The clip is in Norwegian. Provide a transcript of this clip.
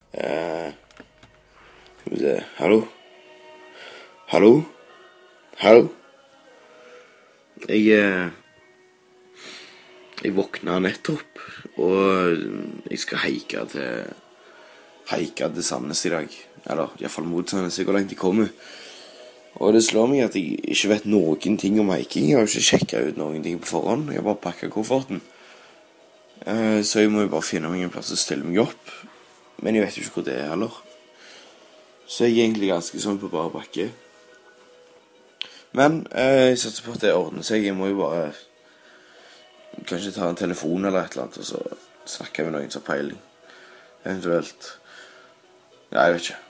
Skal vi se. Hallo? Hallo? Hallo? Jeg våkna nettopp, og jeg skal heike til Sandnes i dag. Eller i hvert fall mot Sandnes, hvor langt jeg kommer. Og det slår meg at jeg ikke vet noen ting om hiking. Jeg har jo ikke sjekket ut noen ting på forhånd. Jeg har bare pakket kofferten. Så jeg må jo bare finne meg en plass å stille meg opp. Men jeg vet jo ikke hvor det er heller. Så jeg er egentlig ganske sånn på bare bakke. Men jeg satser på at det ordner seg. Jeg må jo bare kanskje ta en telefon eller et eller annet, og så snakke med noen som har peiling. Eventuelt. Ja, jeg vet ikke.